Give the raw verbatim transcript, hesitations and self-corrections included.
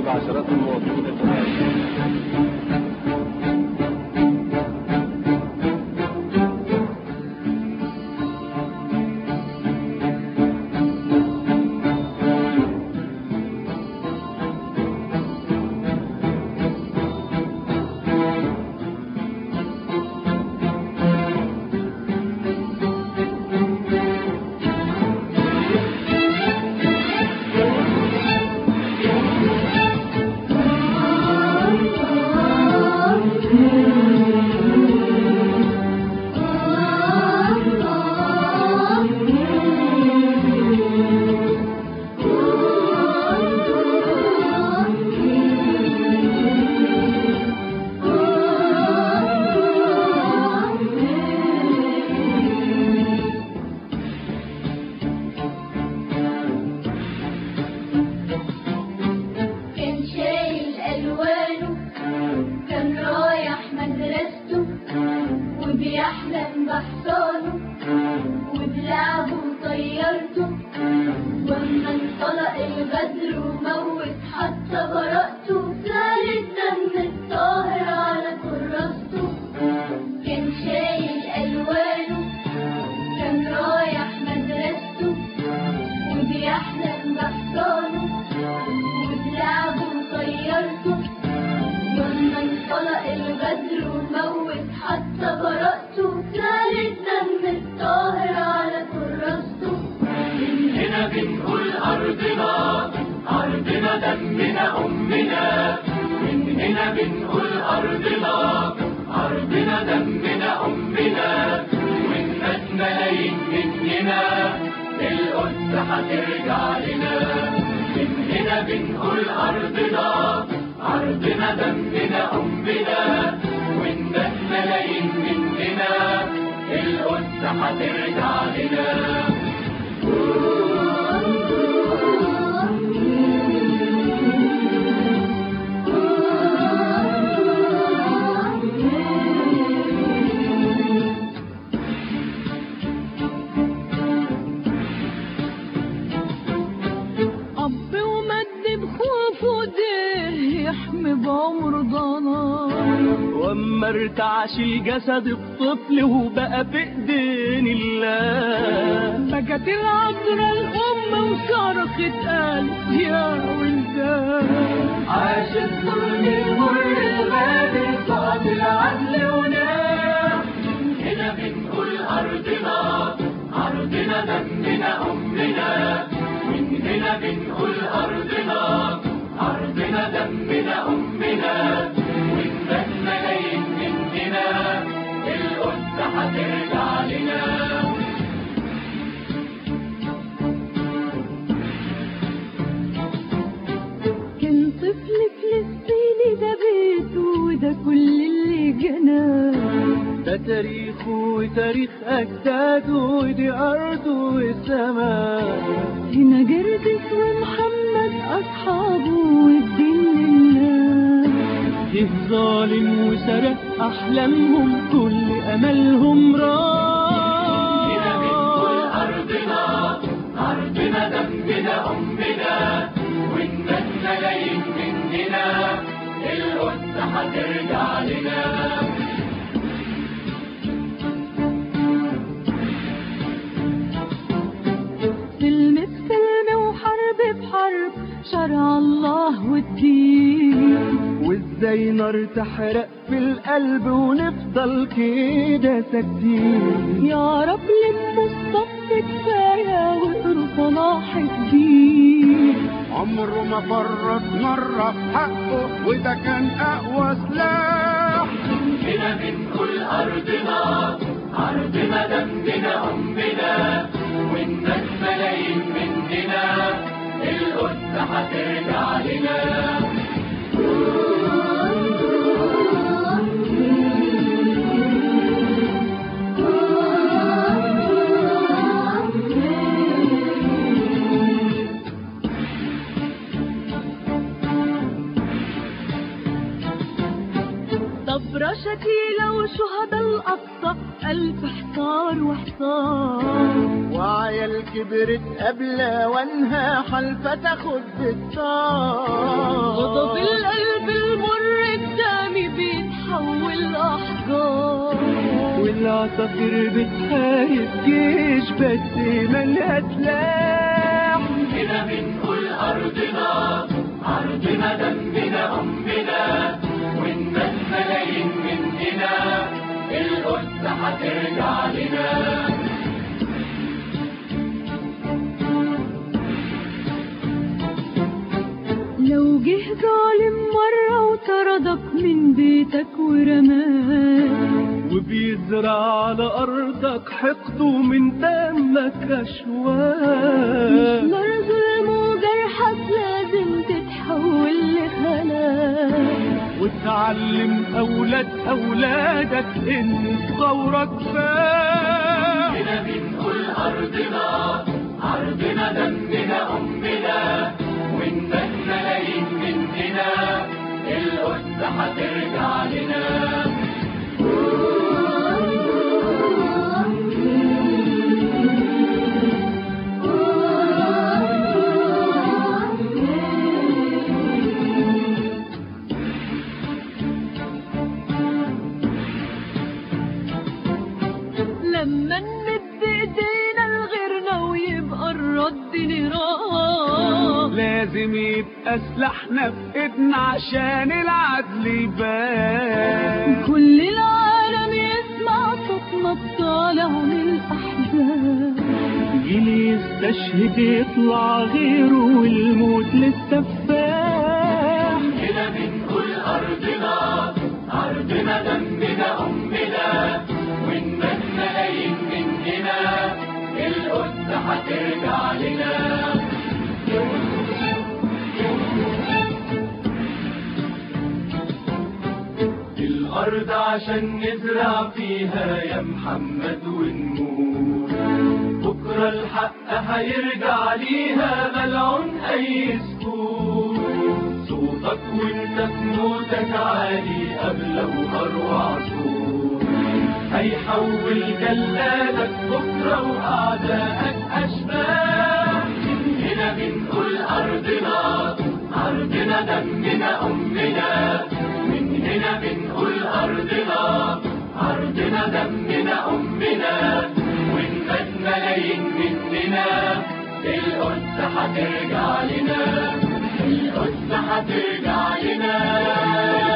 بعشرات المواطنين الفلسطينيين. بيحلم بحصانه وبلعبه وطيرته، واما انطلق الغدر وموت حتى براءته، سال الدم الطاهر على كراسته. كان شايل الوانه كان رايح مدرسته، وبيحلم بحصانه وبلعبه وطيرته، واما انطلق الغدر وموت حتى براءته، سال الدم الطاهر على كراسته. من هنا بنقول أرضنا أرضنا دمنا أمنا، من هنا بنقول أرضنا أرضنا دمنا أمنا، والناس ملايين مننا القدس هترجع لنا. من هنا بنقول أرضنا أرضنا دمنا أمنا، والناس ملايين مننا القدس هترجع لنا. أب ومد بخوفه ديه يحمي بعمر ضنا، واما ارتعش الجسد الطفل وبقى في ايدين الله، بكت العذراء الأم وصرخت قالت يا ولدان. عاش الظلم المر الغادر صعد العدل ونام. هنا بنقول أرضنا أرضنا دمنا أمنا، من هنا بنقول أرضنا أرضنا دمنا أمنا، والناس ملايين مننا القدس هترجع لنا. كان طفل فلسطيني ده بيته وده كل اللي جناه، ده تاريخه وتاريخ أجداده ودي أرضه والسماء. هنا جردس ومحمد أصحابه والدين لله، جه ظالم وسرق أحلامهم كل أملهم راح. هنا بنقول أرضنا أرضنا دمنا أمنا، والناس ملايين مننا القدس هترجع لنا. سلم بسلم وحرب بحرب شرع الله والدين، وازاي نار تحرق في القلب ونفضل كده ساكتين. يا رب لموا الصف كفاية واقروا صلاح الدين. عمره ما فرط مرة في حقه وده كان أقوى سلاح. هنا بنقول أرضنا أرضنا دمنا أمنا، والناس ملايين مننا القدس هترجع لنا. صبرا شكيلة وشهداء الأقصى ألف حصار وحصار، وعيا العدل كبرت قبل وانها حلفة تاخد بالطار. غضب القلب المر الدامي بيتحول أحجار، والعصافير بتحارب جيش بس ملهاش سلاح. هنا بنقول أرضنا، أرضنا دمنا أمنا، والناس ملايين مننا، القدس هترجع لنا. لو جه ظالم مرة وطردك من بيتك ورماك، وبيزرع على أرضك حقده من دمك أشواك، مش نار ظلم وجرحك لازم تتحول لخلاك، وتعلم أولاد أولادك إن ثورك فاح. هنا بنقول أرضنا، أرضنا دمنا أمنا، والناس ملايين مننا، القدس هترجع لنا. لما نمد ايدينا لغيرنا ويبقى الرد نيران، لازم يبقى سلاحنا في ايدنا عشان العدل يبان. كل العالم يسمع صوتنا الطالع من الأحزان، جيل يستشهد يطلع غيره والموت للسفاح. هنا بنقول أرضنا، أرضنا دمنا أمنا، والناس ملايين مننا، القدس هترجع لنا. الأرض عشان نزرع فيها يا محمد ونموت، بكرة الحق هيرجع ليها ملعون أي سكوت. صوتك وانت في موتك عالي قبل وأروع صوت، هيحول جلادك بكرة وأعدائك أشباح. هنا بنقول أرضنا، أرضنا دمنا أمنا، من هنا بنقول أرضنا، أرضنا دمنا أمنا، والناس ملايين مننا، القدس هترجع لنا، القدس هترجع لنا.